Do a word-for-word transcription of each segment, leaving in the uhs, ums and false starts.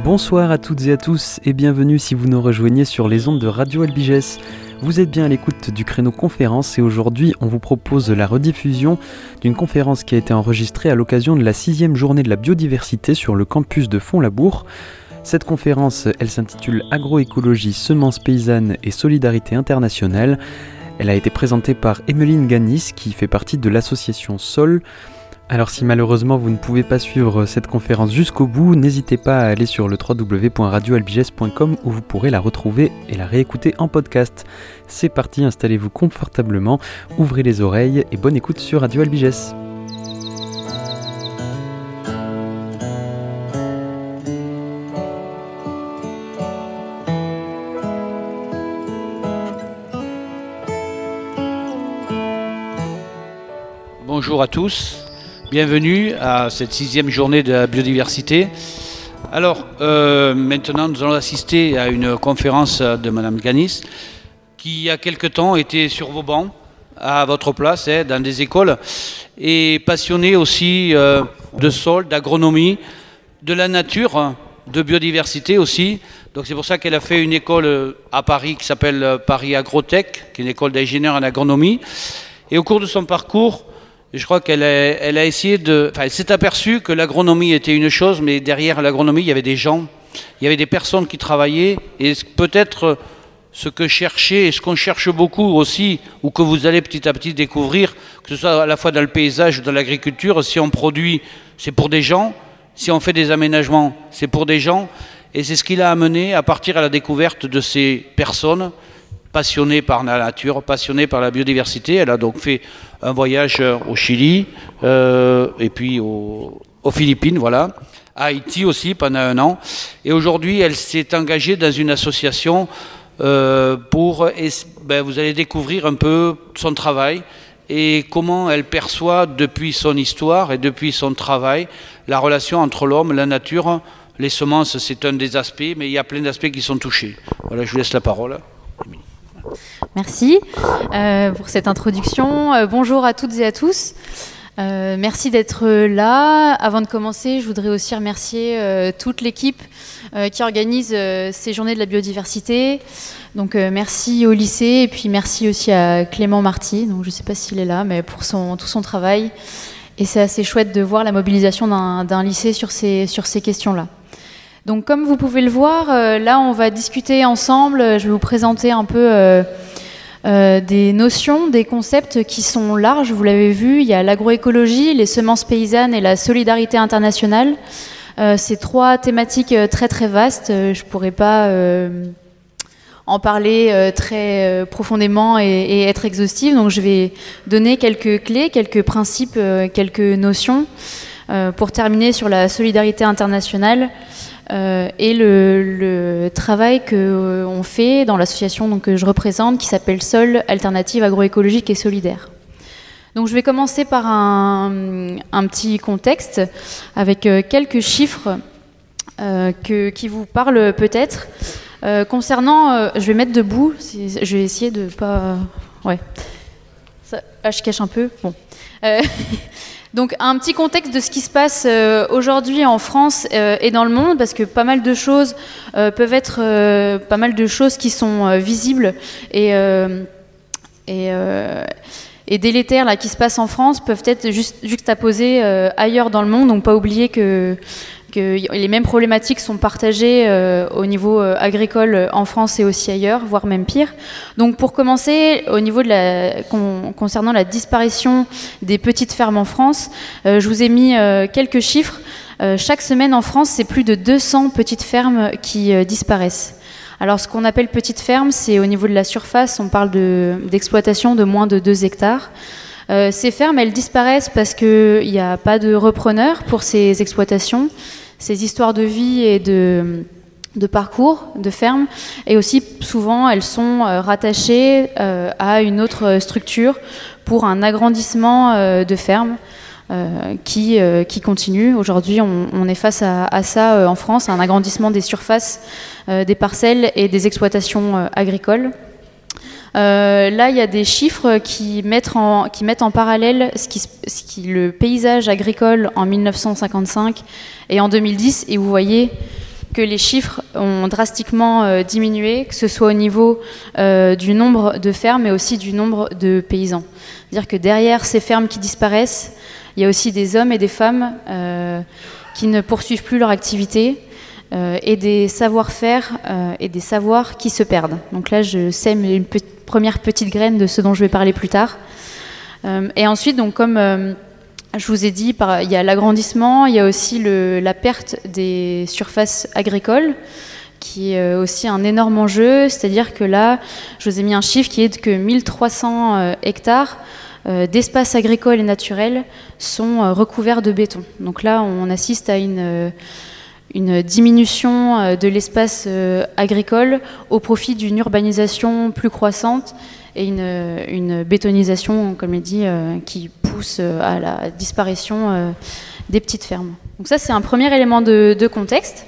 Bonsoir à toutes et à tous et bienvenue si vous nous rejoignez sur les ondes de Radio Albiges. Vous êtes bien à l'écoute du créneau conférence et aujourd'hui on vous propose la rediffusion d'une conférence qui a été enregistrée à l'occasion de la sixième journée de la biodiversité sur le campus de Font-Labour. Cette conférence, elle s'intitule Agroécologie, semences paysannes et solidarité internationale. Elle a été présentée par Emmeline Ganis qui fait partie de l'association Sol. Alors si malheureusement vous ne pouvez pas suivre cette conférence jusqu'au bout, n'hésitez pas à aller sur le w w w point radio albiges point com où vous pourrez la retrouver et la réécouter en podcast. C'est parti, installez-vous confortablement, ouvrez les oreilles et bonne écoute sur Radio Albiges. Bonjour à tous. Bienvenue à cette sixième journée de la biodiversité. Alors, euh, maintenant, nous allons assister à une conférence de Madame Ganis, qui, il y a quelque temps, était sur vos bancs, à votre place, hein, dans des écoles, et passionnée aussi euh, de sol, d'agronomie, de la nature, de biodiversité aussi. Donc c'est pour ça qu'elle a fait une école à Paris qui s'appelle Paris Agrotech, qui est une école d'ingénieurs en agronomie. Et au cours de son parcours, je crois qu'elle a, elle a essayé de... Enfin, elle s'est aperçue que l'agronomie était une chose, mais derrière l'agronomie, il y avait des gens, il y avait des personnes qui travaillaient, et peut-être ce que cherchait, et ce qu'on cherche beaucoup aussi, ou que vous allez petit à petit découvrir, que ce soit à la fois dans le paysage ou dans l'agriculture, si on produit, c'est pour des gens, si on fait des aménagements, c'est pour des gens, et c'est ce qui l'a amené à partir à la découverte de ces personnes, passionnée par la nature, passionnée par la biodiversité. Elle a donc fait un voyage au Chili, euh, et puis au, aux Philippines, voilà, à Haïti aussi pendant un an. Et aujourd'hui, elle s'est engagée dans une association euh, pour... Et, ben, vous allez découvrir un peu son travail et comment elle perçoit depuis son histoire et depuis son travail la relation entre l'homme, la nature. Les semences, c'est un des aspects, mais il y a plein d'aspects qui sont touchés. Voilà, je vous laisse la parole. Merci euh, pour cette introduction. Euh, bonjour à toutes et à tous. Euh, merci d'être là. Avant de commencer, je voudrais aussi remercier euh, toute l'équipe euh, qui organise euh, ces journées de la biodiversité. Donc euh, merci au lycée et puis merci aussi à Clément Marty. Donc je ne sais pas s'il est là, mais pour son, tout son travail. Et c'est assez chouette de voir la mobilisation d'un, d'un lycée sur ces, sur ces questions-là. Donc comme vous pouvez le voir, euh, là on va discuter ensemble, je vais vous présenter un peu euh, euh, des notions, des concepts qui sont larges, vous l'avez vu, il y a l'agroécologie, les semences paysannes et la solidarité internationale. Euh, c'est trois thématiques très très vastes, je ne pourrais pas euh, en parler euh, très euh, profondément et, et être exhaustive, donc je vais donner quelques clés, quelques principes, euh, quelques notions euh, pour terminer sur la solidarité internationale. Euh, et le, le travail qu'on euh, fait dans l'association donc, que je représente qui s'appelle Sol, Alternative agroécologique et solidaire. Donc je vais commencer par un, un petit contexte avec euh, quelques chiffres euh, que, qui vous parlent peut-être. Euh, concernant, euh, je vais mettre debout, je vais essayer de pas... Euh, ouais, ça, là je cache un peu, bon. Euh, Donc un petit contexte de ce qui se passe euh, aujourd'hui en France euh, et dans le monde, parce que pas mal de choses euh, peuvent être, euh, pas mal de choses qui sont euh, visibles et, euh, et, euh, et délétères là, qui se passent en France peuvent être juste juxtaposées euh, ailleurs dans le monde. Donc pas oublier que, que les mêmes problématiques sont partagées euh, au niveau euh, agricole en France et aussi ailleurs, voire même pire. Donc pour commencer, au niveau de la, con, concernant la disparition des petites fermes en France, euh, je vous ai mis euh, quelques chiffres. Euh, chaque semaine en France, c'est plus de deux cents petites fermes qui euh, disparaissent. Alors ce qu'on appelle petites fermes, c'est au niveau de la surface, on parle de, d'exploitation de moins de deux hectares. Euh, ces fermes, elles disparaissent parce qu'il n'y a pas de repreneurs pour ces exploitations. Ces histoires de vie et de, de parcours de ferme, et aussi souvent elles sont euh, rattachées euh, à une autre structure pour un agrandissement euh, de ferme euh, qui, euh, qui continue. Aujourd'hui on, on est face à, à ça euh, en France, à un agrandissement des surfaces euh, des parcelles et des exploitations euh, agricoles. Euh, là, il y a des chiffres qui mettent en, qui mettent en parallèle ce qui, ce qui, le paysage agricole en mille neuf cent cinquante-cinq et en deux mille dix. Et vous voyez que les chiffres ont drastiquement euh, diminué, que ce soit au niveau euh, du nombre de fermes, mais aussi du nombre de paysans. C'est-à-dire que derrière ces fermes qui disparaissent, il y a aussi des hommes et des femmes euh, qui ne poursuivent plus leur activité euh, et des savoir-faire euh, et des savoirs qui se perdent. Donc là, je sème une pe- première petite graine de ce dont je vais parler plus tard. Euh, et ensuite, donc, comme euh, je vous ai dit, par, il y a l'agrandissement, il y a aussi le, la perte des surfaces agricoles, qui est aussi un énorme enjeu. C'est-à-dire que là, je vous ai mis un chiffre qui est que mille trois cents euh, hectares euh, d'espaces agricoles et naturels sont euh, recouverts de béton. Donc là, on assiste à une, euh, une diminution euh, de l'espace euh, agricole au profit d'une urbanisation plus croissante et une, une bétonisation, comme je l'ai dit, euh, qui pousse euh, à la disparition euh, des petites fermes. Donc ça, c'est un premier élément de, de contexte.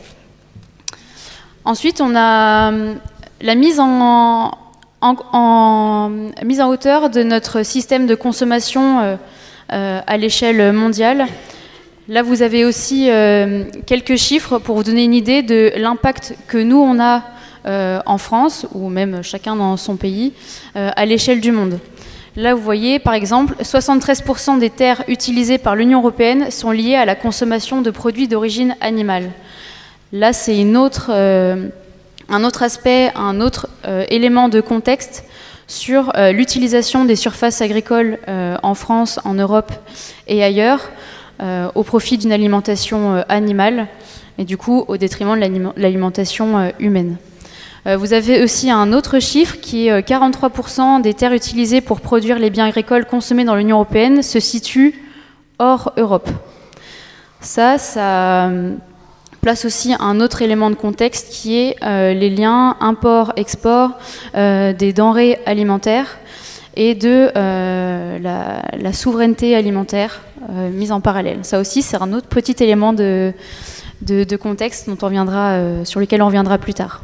Ensuite, on a la mise en, en, en, mise en hauteur de notre système de consommation euh, euh, à l'échelle mondiale. Là, vous avez aussi euh, quelques chiffres pour vous donner une idée de l'impact que nous, on a euh, en France, ou même chacun dans son pays, euh, à l'échelle du monde. Là, vous voyez, par exemple, soixante-treize pour cent des terres utilisées par l'Union européenne sont liées à la consommation de produits d'origine animale. Là, c'est une autre, euh, un autre aspect, un autre euh, élément de contexte sur euh, l'utilisation des surfaces agricoles euh, en France, en Europe et ailleurs, euh, au profit d'une alimentation euh, animale et du coup au détriment de l'alimentation euh, humaine. Euh, vous avez aussi un autre chiffre qui est euh, quarante-trois pour cent des terres utilisées pour produire les biens agricoles consommés dans l'Union européenne se situent hors Europe. Ça, ça place aussi un autre élément de contexte qui est euh, les liens import-export euh, des denrées alimentaires et de euh, la, la souveraineté alimentaire euh, mise en parallèle. Ça aussi, c'est un autre petit élément de, de, de contexte dont on reviendra, euh, sur lequel on reviendra plus tard.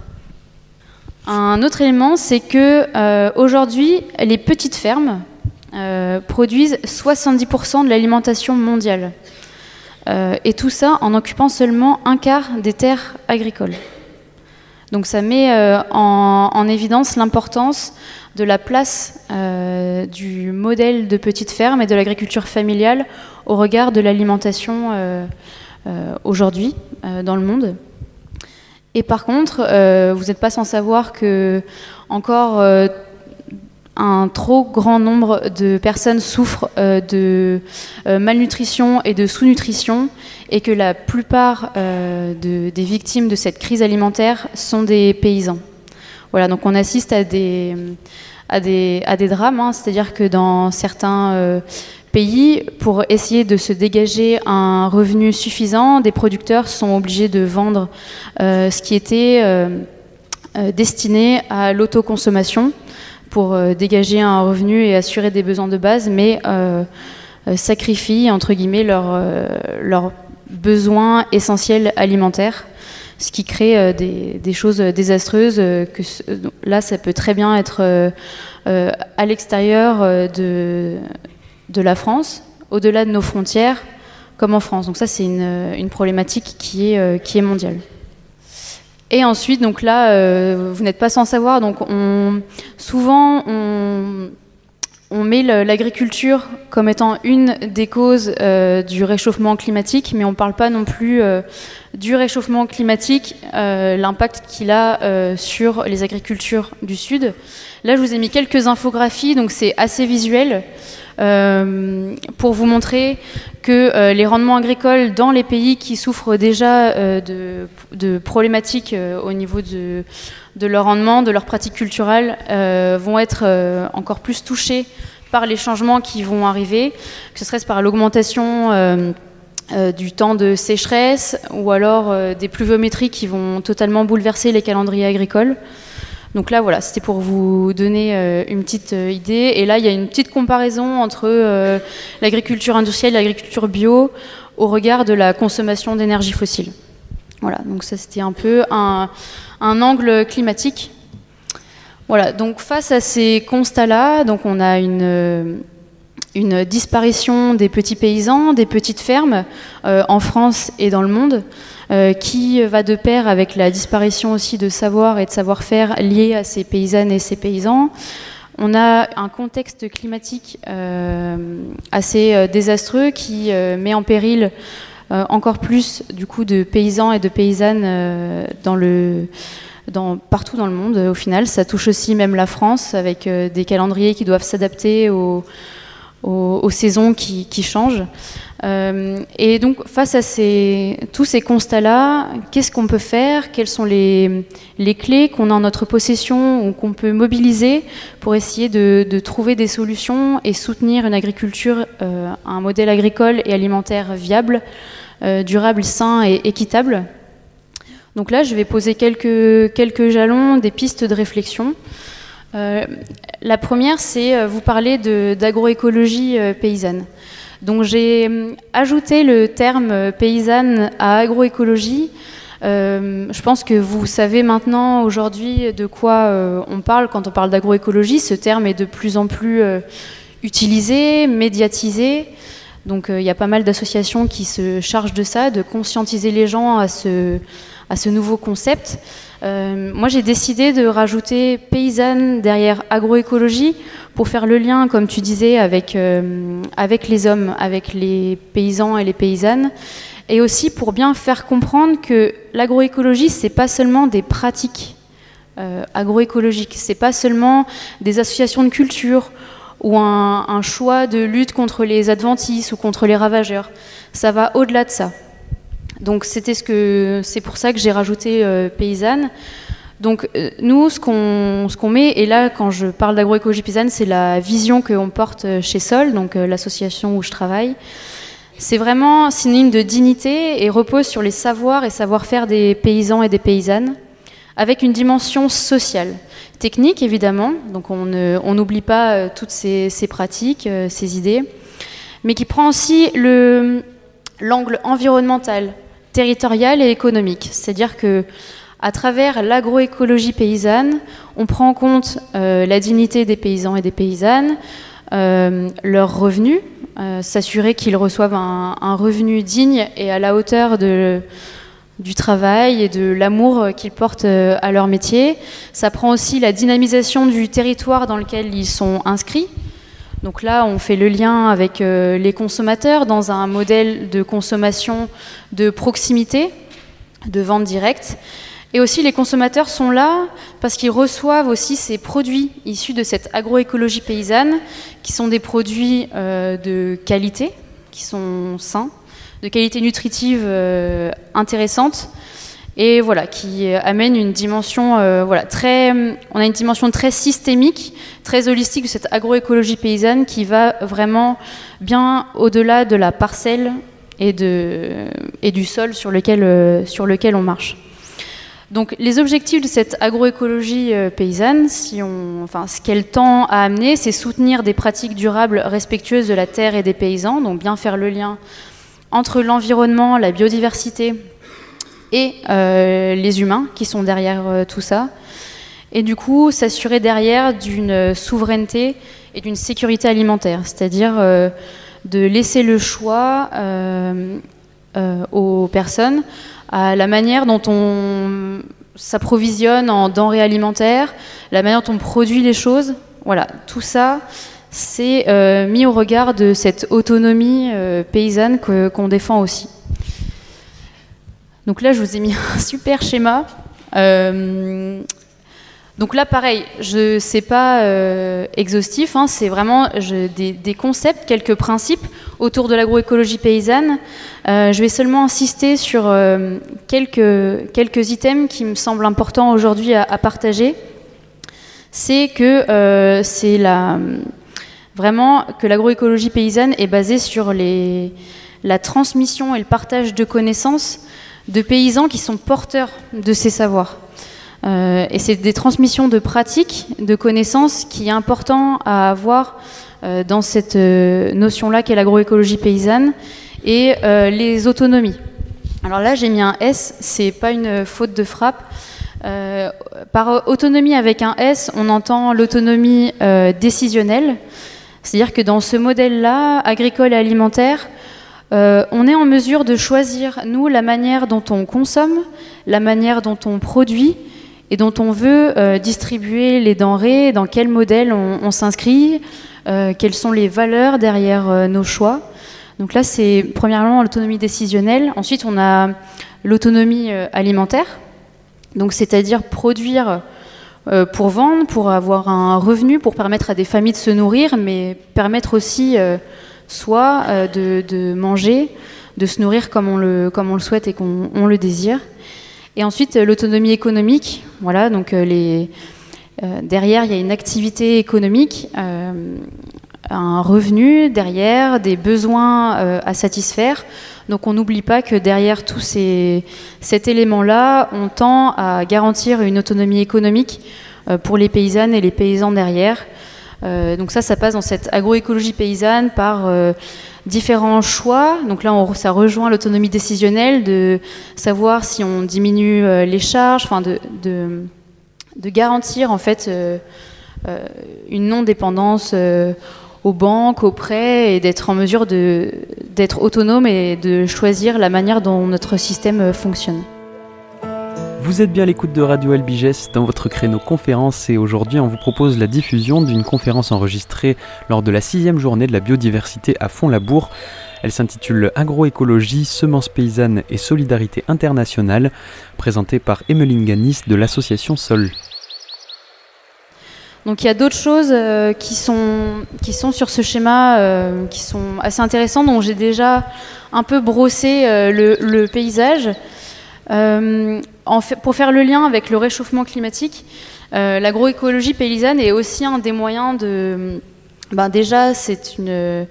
Un autre élément, c'est que euh, aujourd'hui, les petites fermes euh, produisent soixante-dix pour cent de l'alimentation mondiale. Euh, et tout ça en occupant seulement un quart des terres agricoles. Donc ça met euh, en, en évidence l'importance de la place euh, du modèle de petite ferme et de l'agriculture familiale au regard de l'alimentation euh, euh, aujourd'hui euh, dans le monde. Et par contre, euh, vous n'êtes pas sans savoir que encore euh, un trop grand nombre de personnes souffrent euh, de euh, malnutrition et de sous-nutrition et que la plupart euh, de, des victimes de cette crise alimentaire sont des paysans. Voilà, donc on assiste à des, à des, à des drames, hein, c'est-à-dire que dans certains euh, pays, pour essayer de se dégager un revenu suffisant, des producteurs sont obligés de vendre euh, ce qui était euh, euh, destiné à l'autoconsommation pour euh, dégager un revenu et assurer des besoins de base, mais euh, euh, sacrifient, entre guillemets, leurs euh, leurs besoins essentiels alimentaires, ce qui crée euh, des, des choses désastreuses. Euh, que, là, ça peut très bien être euh, euh, à l'extérieur euh, de, de la France, au-delà de nos frontières, comme en France. Donc ça, c'est une, une problématique qui est, euh, qui est mondiale. Et ensuite, donc là, euh, vous n'êtes pas sans savoir, donc on, souvent on, on met l'agriculture comme étant une des causes euh, du réchauffement climatique, mais on ne parle pas non plus euh, du réchauffement climatique, euh, l'impact qu'il a euh, sur les agricultures du Sud. Là, je vous ai mis quelques infographies, donc c'est assez visuel, euh, pour vous montrer que euh, les rendements agricoles dans les pays qui souffrent déjà euh, de, de problématiques euh, au niveau de, de leur rendement, de leurs pratiques culturelles, euh, vont être euh, encore plus touchés par les changements qui vont arriver, que ce serait par l'augmentation euh, euh, du temps de sécheresse ou alors euh, des pluviométries qui vont totalement bouleverser les calendriers agricoles. Donc là, voilà, c'était pour vous donner euh, une petite euh, idée. Et là, il y a une petite comparaison entre euh, l'agriculture industrielle et l'agriculture bio au regard de la consommation d'énergie fossile. Voilà, donc ça, c'était un peu un, un angle climatique. Voilà, donc face à ces constats-là, donc on a une, une disparition des petits paysans, des petites fermes euh, en France et dans le monde, euh, qui va de pair avec la disparition aussi de savoir et de savoir-faire liés à ces paysannes et ces paysans. On a un contexte climatique euh, assez euh, désastreux qui euh, met en péril euh, encore plus du coup de paysans et de paysannes euh, dans le, dans, partout dans le monde. Au final, ça touche aussi même la France avec euh, des calendriers qui doivent s'adapter aux, aux, aux saisons qui, qui changent. Euh, et donc, face à ces, tous ces constats-là, qu'est-ce qu'on peut faire? Quelles sont les, les clés qu'on a en notre possession ou qu'on peut mobiliser pour essayer de, de trouver des solutions et soutenir une agriculture, euh, un modèle agricole et alimentaire viable, euh, durable, sain et équitable? Donc là, je vais poser quelques, quelques jalons, des pistes de réflexion. Euh, la première, c'est vous parler de, d'agroécologie euh, paysanne. Donc j'ai ajouté le terme paysanne à agroécologie. Euh, je pense que vous savez maintenant aujourd'hui de quoi euh, on parle quand on parle d'agroécologie. Ce terme est de plus en plus euh, utilisé, médiatisé. Donc euh, il y a pas mal d'associations qui se chargent de ça, de conscientiser les gens à ce, à ce nouveau concept. Euh, moi, j'ai décidé de rajouter paysanne derrière agroécologie pour faire le lien, comme tu disais, avec, euh, avec les hommes, avec les paysans et les paysannes, et aussi pour bien faire comprendre que l'agroécologie, c'est pas seulement des pratiques euh, agroécologiques, c'est pas seulement des associations de culture ou un, un choix de lutte contre les adventices ou contre les ravageurs. Ça va au-delà de ça. Donc c'était ce que, c'est pour ça que j'ai rajouté euh, paysanne. Donc euh, nous, ce qu'on, ce qu'on met, et là quand je parle d'agroécologie paysanne, c'est la vision qu'on porte chez Sol, donc euh, l'association où je travaille. C'est vraiment synonyme de dignité et repose sur les savoirs et savoir-faire des paysans et des paysannes, avec une dimension sociale. Technique évidemment, donc on ne, on n'oublie pas euh, toutes ces, ces pratiques, euh, ces idées, mais qui prend aussi le, l'angle environnemental, territoriale et économique. C'est-à-dire que à travers l'agroécologie paysanne, on prend en compte euh, la dignité des paysans et des paysannes, euh, leurs revenus, euh, s'assurer qu'ils reçoivent un, un revenu digne et à la hauteur de, du travail et de l'amour qu'ils portent euh, à leur métier. Ça prend aussi la dynamisation du territoire dans lequel ils sont inscrits. Donc là, on fait le lien avec euh, les consommateurs dans un modèle de consommation de proximité, de vente directe. Et aussi, les consommateurs sont là parce qu'ils reçoivent aussi ces produits issus de cette agroécologie paysanne, qui sont des produits euh, de qualité, qui sont sains, de qualité nutritive euh, intéressante, et voilà, qui amène une dimension, euh, voilà, très, on a une dimension très systémique, très holistique de cette agroécologie paysanne qui va vraiment bien au-delà de la parcelle et, de, et du sol sur lequel, euh, sur lequel on marche. Donc les objectifs de cette agroécologie euh, paysanne, si on, enfin, ce qu'elle tend à amener, c'est soutenir des pratiques durables respectueuses de la terre et des paysans, donc bien faire le lien entre l'environnement, la biodiversité et euh, les humains qui sont derrière euh, tout ça. Et du coup, s'assurer derrière d'une souveraineté et d'une sécurité alimentaire, c'est-à-dire euh, de laisser le choix euh, euh, aux personnes à la manière dont on s'approvisionne en denrées alimentaires, la manière dont on produit les choses. Voilà, tout ça, c'est euh, mis au regard de cette autonomie euh, paysanne que, qu'on défend aussi. Donc là, je vous ai mis un super schéma. Euh, donc là, pareil, je sais pas euh, exhaustif, hein, c'est vraiment je, des, des concepts, quelques principes autour de l'agroécologie paysanne. Euh, je vais seulement insister sur euh, quelques, quelques items qui me semblent importants aujourd'hui à, à partager. C'est que euh, c'est la, vraiment que l'agroécologie paysanne est basée sur les, la transmission et le partage de connaissances de paysans qui sont porteurs de ces savoirs. Euh, et c'est des transmissions de pratiques, de connaissances qui est important à avoir euh, dans cette euh, notion-là qu'est l'agroécologie paysanne et euh, les autonomies. Alors là, j'ai mis un S, c'est pas une faute de frappe. Euh, par autonomie avec un S, on entend l'autonomie euh, décisionnelle, C'est-à-dire que dans ce modèle-là, agricole et alimentaire, euh, on est en mesure de choisir, nous, la manière dont on consomme, la manière dont on produit et dont on veut euh, distribuer les denrées, dans quel modèle on, on s'inscrit, euh, quelles sont les valeurs derrière euh, nos choix. Donc là, c'est premièrement l'autonomie décisionnelle. Ensuite, on a l'autonomie euh, alimentaire, donc c'est-à-dire produire euh, pour vendre, pour avoir un revenu, pour permettre à des familles de se nourrir, mais permettre aussi euh, soit euh, de, de manger, de se nourrir comme on le, comme on le souhaite et qu'on on le désire. Et ensuite, euh, l'autonomie économique. Voilà, donc euh, les, euh, derrière, il y a une activité économique, euh, un revenu derrière, des besoins euh, à satisfaire. Donc on n'oublie pas que derrière tout ces, cet élément-là, on tend à garantir une autonomie économique euh, pour les paysannes et les paysans derrière. Euh, donc ça, ça passe dans cette agroécologie paysanne par euh, différents choix. Donc là, on, ça rejoint l'autonomie décisionnelle de savoir si on diminue euh, les charges, enfin de, de, de garantir en fait euh, euh, une non-dépendance euh, aux banques, aux prêts, et d'être en mesure de, d'être autonome et de choisir la manière dont notre système fonctionne. Vous êtes bien à l'écoute de Radio Albiges dans votre créneau conférence, et aujourd'hui on vous propose la diffusion d'une conférence enregistrée lors de la sixième journée de la biodiversité à Font-Labour. Elle s'intitule Agroécologie, semences paysannes et solidarité internationale, présentée par Emmeline Ganis de l'association Sol. Donc il y a d'autres choses euh, qui, sont, qui sont sur ce schéma, euh, qui sont assez intéressantes, dont j'ai déjà un peu brossé euh, le, le paysage. Euh, en fait, pour faire le lien avec le réchauffement climatique, euh, l'agroécologie paysanne est aussi un des moyens de... Ben déjà, c'est, une,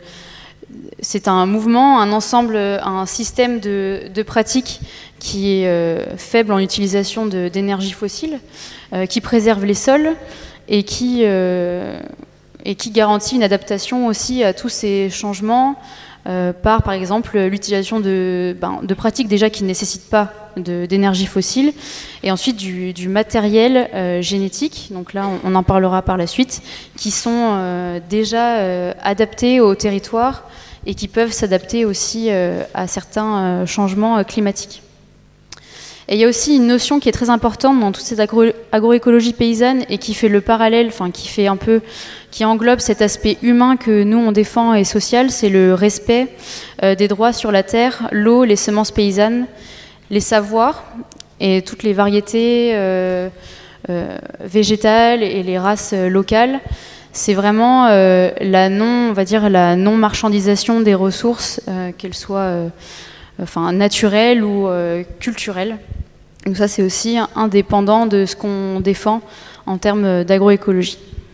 c'est un mouvement, un ensemble, un système de, de pratiques qui est euh, faible en utilisation de, d'énergie fossile, euh, qui préserve les sols, et qui, euh, et qui garantit une adaptation aussi à tous ces changements euh, par, par exemple, l'utilisation de, ben, de pratiques déjà qui ne nécessitent pas de, d'énergie fossile, et ensuite du, du matériel euh, génétique, donc là on, on en parlera par la suite, qui sont euh, déjà euh, adaptés au territoire et qui peuvent s'adapter aussi euh, à certains euh, changements euh, climatiques. Et il y a aussi une notion qui est très importante dans toute cette agro- agroécologie paysanne et qui fait le parallèle, enfin qui fait un peu, qui englobe cet aspect humain que nous on défend et social, c'est le respect euh, des droits sur la terre, l'eau, les semences paysannes, les savoirs et toutes les variétés euh, euh, végétales et les races euh, locales. C'est vraiment euh, la non, on va dire la non marchandisation des ressources, euh, qu'elles soient euh, enfin naturelles ou euh, culturelles. Donc ça, c'est aussi indépendant de ce qu'on défend en termes d'agroécologie.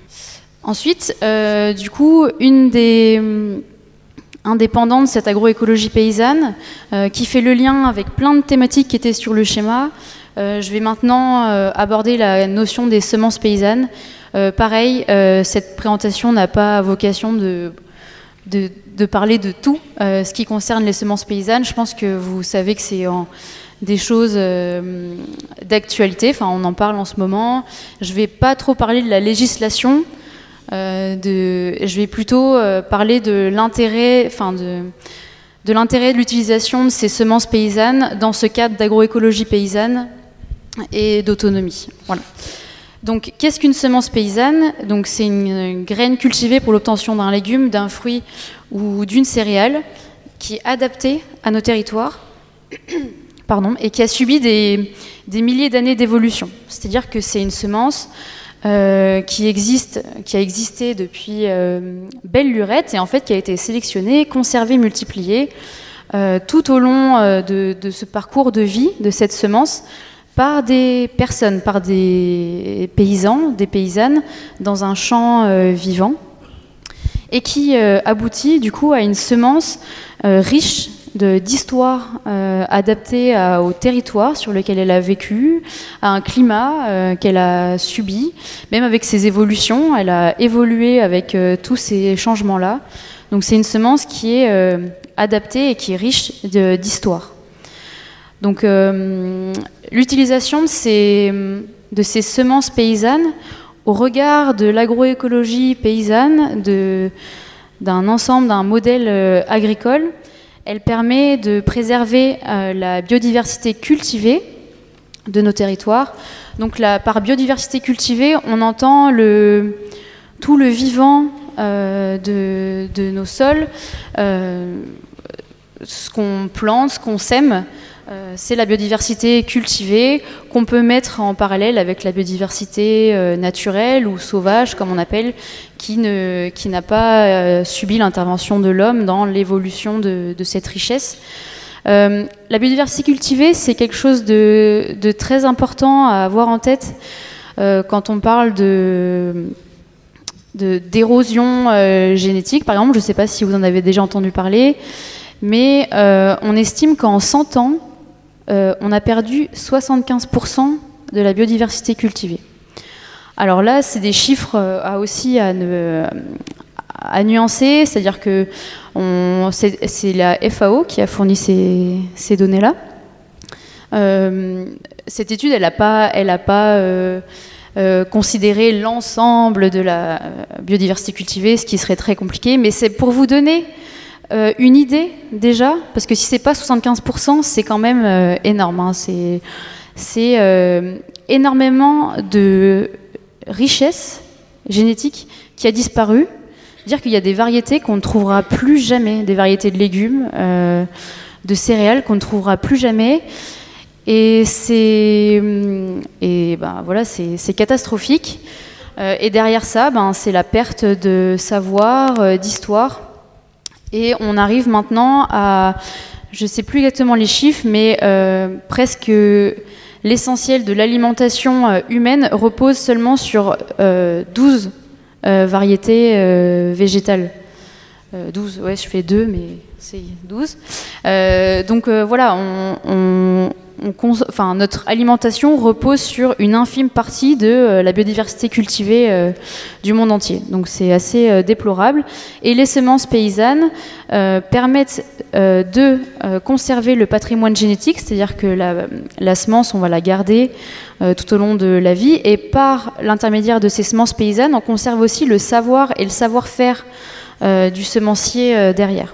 Ensuite, euh, du coup, une des indépendants de cette agroécologie paysanne, euh, qui fait le lien avec plein de thématiques qui étaient sur le schéma, euh, je vais maintenant euh, aborder la notion des semences paysannes. Euh, pareil, euh, cette présentation n'a pas vocation de, de, de parler de tout euh, ce qui concerne les semences paysannes. Je pense que vous savez que c'est en des choses euh, d'actualité, enfin on en parle en ce moment. Je ne vais pas trop parler de la législation, euh, de, je vais plutôt euh, parler de l'intérêt, enfin de, de l'intérêt de l'utilisation de ces semences paysannes dans ce cadre d'agroécologie paysanne et d'autonomie. Voilà. Donc qu'est-ce qu'une semence paysanne ? Donc c'est une, une graine cultivée pour l'obtention d'un légume, d'un fruit ou d'une céréale qui est adaptée à nos territoires. Pardon, et qui a subi des, des milliers d'années d'évolution. C'est-à-dire que c'est une semence euh, qui, existe, qui a existé depuis euh, belle lurette et en fait qui a été sélectionnée, conservée, multipliée euh, tout au long euh, de, de ce parcours de vie de cette semence par des personnes, par des paysans, des paysannes dans un champ euh, vivant et qui euh, aboutit du coup à une semence euh, riche De, d'histoire euh, adaptée à, au territoire sur lequel elle a vécu, à un climat euh, qu'elle a subi, même avec ses évolutions, elle a évolué avec euh, tous ces changements-là. Donc c'est une semence qui est euh, adaptée et qui est riche de, d'histoire. Donc euh, l'utilisation de ces, de ces semences paysannes au regard de l'agroécologie paysanne, de d'un ensemble, d'un modèle euh, agricole. Elle permet de préserver euh, la biodiversité cultivée de nos territoires. Donc là, par biodiversité cultivée, on entend le, tout le vivant euh, de, de nos sols, euh, ce qu'on plante, ce qu'on sème. Euh, c'est la biodiversité cultivée qu'on peut mettre en parallèle avec la biodiversité euh, naturelle ou sauvage, comme on appelle, qui, ne, qui n'a pas euh, subi l'intervention de l'homme dans l'évolution de, de cette richesse. Euh, la biodiversité cultivée, c'est quelque chose de, de très important à avoir en tête euh, quand on parle de, de, d'érosion euh, génétique. Par exemple, je ne sais pas si vous en avez déjà entendu parler, mais euh, on estime qu'en cent ans, Euh, on a perdu soixante-quinze pour cent de la biodiversité cultivée. Alors là, c'est des chiffres euh, à aussi à, ne, à nuancer, c'est-à-dire que on, c'est, c'est la F A O qui a fourni ces, ces données-là. Euh, cette étude, elle n'a pas, elle a pas euh, euh, considéré l'ensemble de la biodiversité cultivée, ce qui serait très compliqué, mais c'est pour vous donner Euh, une idée déjà, parce que si c'est pas soixante-quinze pour cent, c'est quand même euh, énorme. Hein. C'est, c'est euh, énormément de richesse génétique qui a disparu. Dire qu'il y a des variétés qu'on ne trouvera plus jamais, des variétés de légumes, euh, de céréales qu'on ne trouvera plus jamais. Et c'est, et ben voilà, c'est, c'est catastrophique. Euh, et derrière ça, ben c'est la perte de savoir, euh, d'histoire. Et on arrive maintenant à, je ne sais plus exactement les chiffres, mais euh, presque l'essentiel de l'alimentation euh, humaine repose seulement sur euh, douze euh, variétés euh, végétales. Euh, douze, ouais, je fais deux, mais c'est douze. Euh, donc euh, voilà, on, on, on cons- enfin, notre alimentation repose sur une infime partie de euh, la biodiversité cultivée euh, du monde entier. Donc c'est assez euh, déplorable. Et les semences paysannes euh, permettent euh, de euh, conserver le patrimoine génétique, c'est-à-dire que la, la semence, on va la garder euh, tout au long de la vie. Et par l'intermédiaire de ces semences paysannes, on conserve aussi le savoir et le savoir-faire euh, du semencier euh, derrière.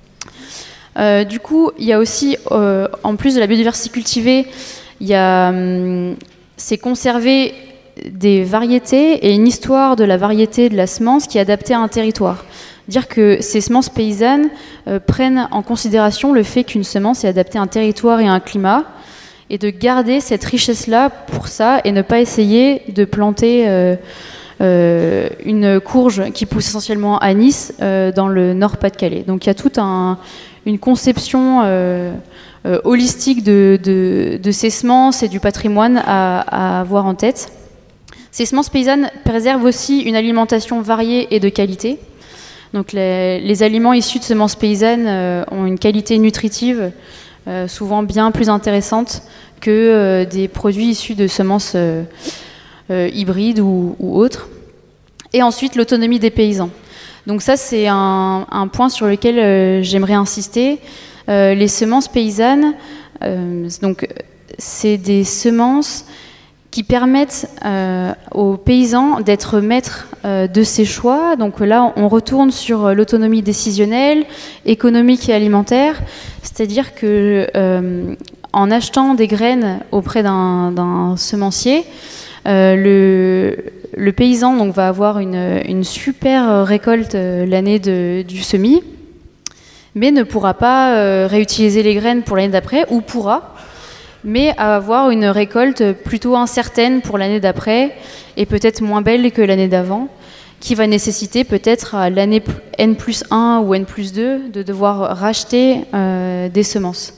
Euh, du coup, il y a aussi, euh, en plus de la biodiversité cultivée, il y a, hum, c'est conserver des variétés et une histoire de la variété de la semence qui est adaptée à un territoire. Dire que ces semences paysannes euh, prennent en considération le fait qu'une semence est adaptée à un territoire et à un climat, et de garder cette richesse-là pour ça, et ne pas essayer de planter euh, euh, une courge qui pousse essentiellement à Nice, euh, dans le Nord-Pas-de-Calais. Donc il y a tout un... une conception euh, euh, holistique de, de, de ces semences et du patrimoine à, à avoir en tête. Ces semences paysannes préservent aussi une alimentation variée et de qualité. Donc les, les aliments issus de semences paysannes euh, ont une qualité nutritive euh, souvent bien plus intéressante que euh, des produits issus de semences euh, euh, hybrides ou, ou autres. Et ensuite, l'autonomie des paysans. Donc ça, c'est un, un point sur lequel euh, j'aimerais insister. Euh, les semences paysannes, euh, donc, c'est des semences qui permettent euh, aux paysans d'être maîtres euh, de ses choix. Donc là, on retourne sur l'autonomie décisionnelle, économique et alimentaire. C'est-à-dire que euh, en achetant des graines auprès d'un, d'un semencier, euh, le Le paysan donc, va avoir une, une super récolte euh, l'année de, du semis, mais ne pourra pas euh, réutiliser les graines pour l'année d'après, ou pourra, mais avoir une récolte plutôt incertaine pour l'année d'après, et peut-être moins belle que l'année d'avant, qui va nécessiter peut-être à l'année N plus un ou N plus deux de devoir racheter euh, des semences.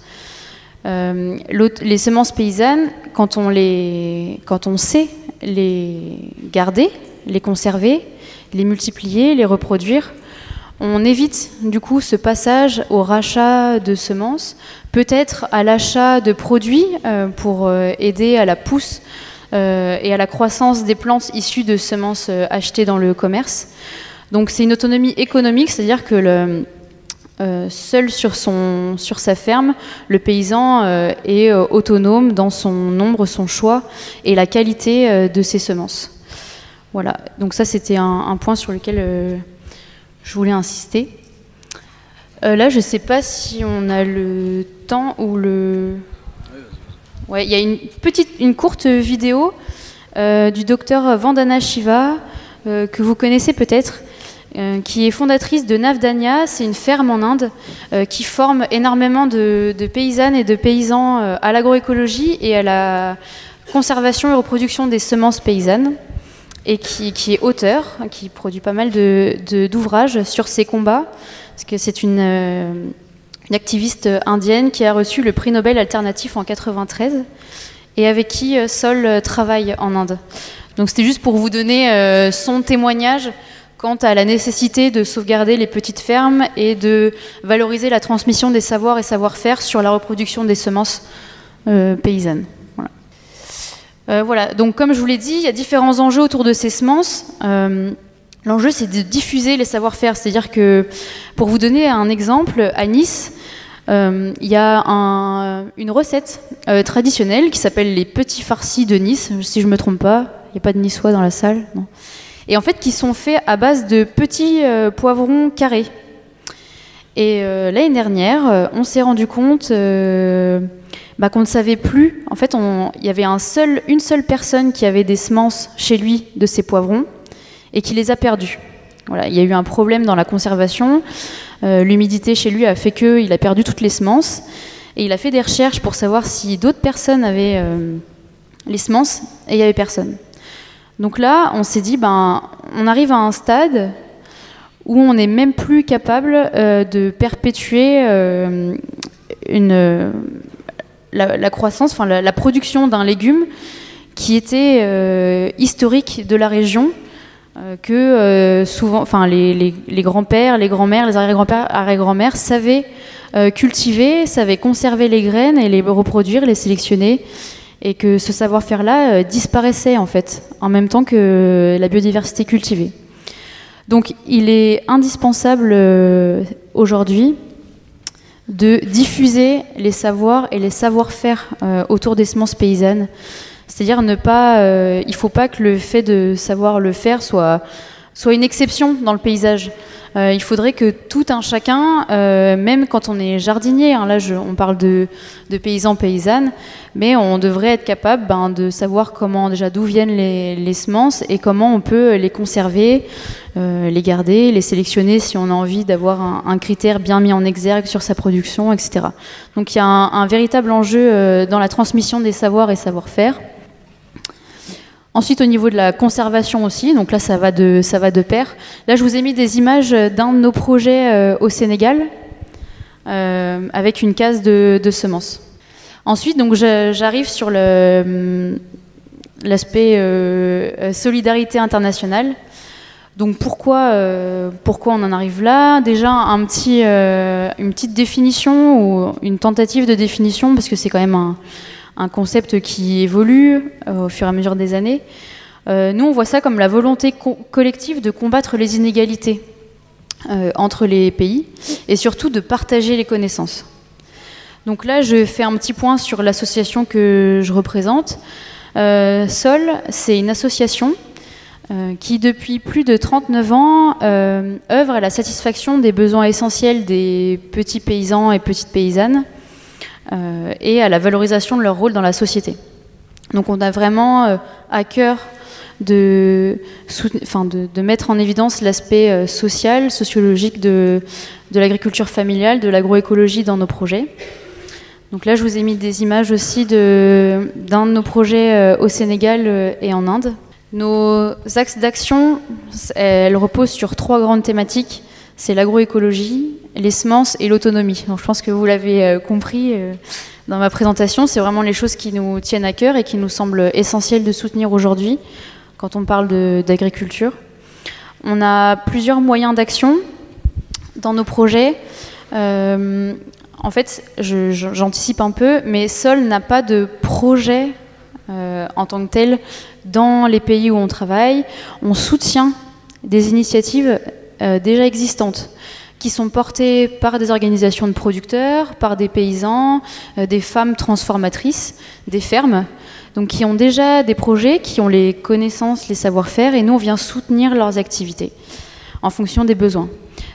Euh, les semences paysannes, quand on, les, quand on sait les garder, les conserver, les multiplier, les reproduire, on évite du coup ce passage au rachat de semences, peut-être à l'achat de produits euh, pour euh, aider à la pousse euh, et à la croissance des plantes issues de semences euh, achetées dans le commerce. Donc c'est une autonomie économique, c'est-à-dire que le Euh, seul sur, son, sur sa ferme, le paysan euh, est euh, autonome dans son nombre, son choix et la qualité euh, de ses semences. Voilà, donc ça c'était un, un point sur lequel euh, je voulais insister. Euh, là, je ne sais pas si on a le temps ou le... Ouais, il y a une petite, une courte vidéo euh, du docteur Vandana Shiva, euh, que vous connaissez peut-être, euh, qui est fondatrice de Navdanya. C'est une ferme en Inde euh, qui forme énormément de, de paysannes et de paysans euh, à l'agroécologie et à la conservation et reproduction des semences paysannes, et qui, qui est auteur, qui produit pas mal de, de, d'ouvrages sur ces combats, parce que c'est une, euh, une activiste indienne qui a reçu le prix Nobel alternatif en quatre-vingt-treize, et avec qui euh, Sol travaille en Inde. Donc c'était juste pour vous donner euh, son témoignage quant à la nécessité de sauvegarder les petites fermes et de valoriser la transmission des savoirs et savoir-faire sur la reproduction des semences euh, paysannes. Voilà. Euh, voilà, donc comme je vous l'ai dit, il y a différents enjeux autour de ces semences. Euh, l'enjeu, c'est de diffuser les savoir-faire. C'est-à-dire que, pour vous donner un exemple, à Nice, euh, il y a un, une recette euh, traditionnelle qui s'appelle les petits farcis de Nice, si je ne me trompe pas. Il n'y a pas de Niçois dans la salle, non. Et en fait, qui sont faits à base de petits euh, poivrons carrés. Et euh, l'année dernière, euh, on s'est rendu compte euh, bah, qu'on ne savait plus. En fait, il y avait un seul, une seule personne qui avait des semences chez lui de ces poivrons et qui les a perdus. Voilà, il y a eu un problème dans la conservation. Euh, l'humidité chez lui a fait qu'il a perdu toutes les semences. Et il a fait des recherches pour savoir si d'autres personnes avaient euh, les semences, et il n'y avait personne. Donc là, on s'est dit, ben, on arrive à un stade où on n'est même plus capable euh, de perpétuer euh, une, euh, la, la croissance, enfin la, la production d'un légume qui était euh, historique de la région, euh, que euh, souvent, enfin les, les, les grands-pères, les grands-mères, les arrière-grands-pères, arrière-grands-mères savaient euh, cultiver, savaient conserver les graines et les reproduire, les sélectionner. Et que ce savoir-faire-là euh, disparaissait en fait, en même temps que la biodiversité cultivée. Donc il est indispensable euh, aujourd'hui de diffuser les savoirs et les savoir-faire euh, autour des semences paysannes. C'est-à-dire ne pas, euh, il ne faut pas que le fait de savoir le faire soit, soit une exception dans le paysage. Euh, il faudrait que tout un chacun, euh, même quand on est jardinier, hein, là je, on parle de, de paysans, paysannes, mais on devrait être capable ben, de savoir comment, déjà d'où viennent les, les semences et comment on peut les conserver, euh, les garder, les sélectionner si on a envie d'avoir un, un critère bien mis en exergue sur sa production, et cetera. Donc il y a un, un véritable enjeu euh, dans la transmission des savoirs et savoir-faire. Ensuite, au niveau de la conservation aussi, donc là, ça va de, ça va de pair. Là, je vous ai mis des images d'un de nos projets euh, au Sénégal, euh, avec une case de, de semences. Ensuite, donc, je, j'arrive sur le, l'aspect euh, solidarité internationale. Donc, pourquoi, euh, pourquoi on en arrive là ? Déjà, un petit, euh, une petite définition ou une tentative de définition, parce que c'est quand même un... un concept qui évolue euh, au fur et à mesure des années. Euh, nous, on voit ça comme la volonté co- collective de combattre les inégalités euh, entre les pays et surtout de partager les connaissances. Donc là, je fais un petit point sur l'association que je représente. Euh, Sol, c'est une association euh, qui, depuis plus de trente-neuf ans, euh, œuvre à la satisfaction des besoins essentiels des petits paysans et petites paysannes, Euh, et à la valorisation de leur rôle dans la société. Donc on a vraiment euh, à cœur de, enfin de, de mettre en évidence l'aspect euh, social, sociologique de, de l'agriculture familiale, de l'agroécologie dans nos projets. Donc là je vous ai mis des images aussi de, d'un de nos projets euh, au Sénégal euh, et en Inde. Nos axes d'action, elles reposent sur trois grandes thématiques. C'est l'agroécologie, les semences et l'autonomie. Donc je pense que vous l'avez euh, compris euh, dans ma présentation, c'est vraiment les choses qui nous tiennent à cœur et qui nous semblent essentielles de soutenir aujourd'hui quand on parle de, d'agriculture. On a plusieurs moyens d'action dans nos projets. Euh, en fait, je, je, j'anticipe un peu, mais Sol n'a pas de projet euh, en tant que tel dans les pays où on travaille. On soutient des initiatives euh, déjà existantes, qui sont portées par des organisations de producteurs, par des paysans, euh, des femmes transformatrices, des fermes, donc qui ont déjà des projets, qui ont les connaissances, les savoir-faire, et nous, on vient soutenir leurs activités en fonction des besoins.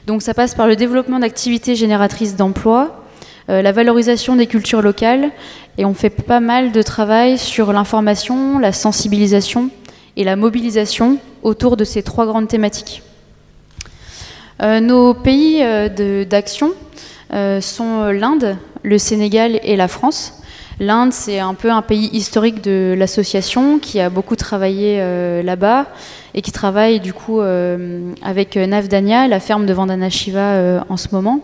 Donc ça passe par le développement d'activités génératrices d'emplois, euh, la valorisation des cultures locales, et on fait pas mal de travail sur l'information, la sensibilisation et la mobilisation autour de ces trois grandes thématiques. Euh, nos pays euh, de, d'action euh, sont l'Inde, le Sénégal et la France. L'Inde, c'est un peu un pays historique de l'association qui a beaucoup travaillé euh, là-bas et qui travaille du coup euh, avec Navdanya, la ferme de Vandana Shiva euh, en ce moment.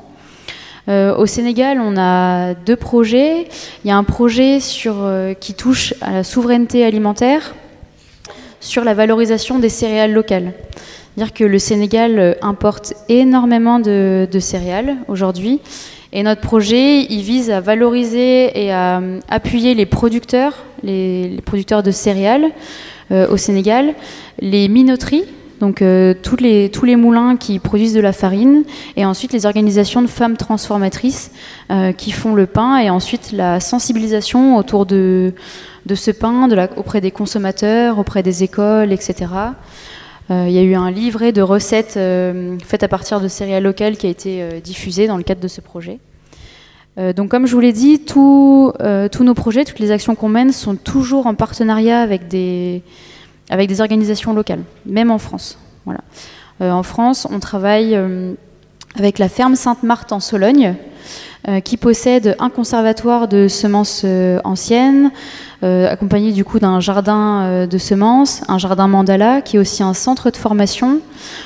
Euh, au Sénégal, on a deux projets. Il y a un projet sur, euh, qui touche à la souveraineté alimentaire, sur la valorisation des céréales locales. C'est-à-dire que le Sénégal importe énormément de, de céréales aujourd'hui. Et notre projet, il vise à valoriser et à appuyer les producteurs, les, les producteurs de céréales euh, au Sénégal, les minoteries, donc euh, tous, les, tous les moulins qui produisent de la farine, et ensuite les organisations de femmes transformatrices euh, qui font le pain, et ensuite la sensibilisation autour de, de ce pain de la, auprès des consommateurs, auprès des écoles, et cetera. Euh, il y a eu un livret de recettes euh, faites à partir de céréales locales qui a été euh, diffusé dans le cadre de ce projet. Euh, donc comme je vous l'ai dit, tout, euh, tous nos projets, toutes les actions qu'on mène sont toujours en partenariat avec des, avec des organisations locales, même en France. Voilà. Euh, en France, on travaille euh, avec la ferme Sainte-Marthe en Sologne, euh, qui possède un conservatoire de semences euh, anciennes, Euh, accompagné du coup d'un jardin euh, de semences, un jardin mandala, qui est aussi un centre de formation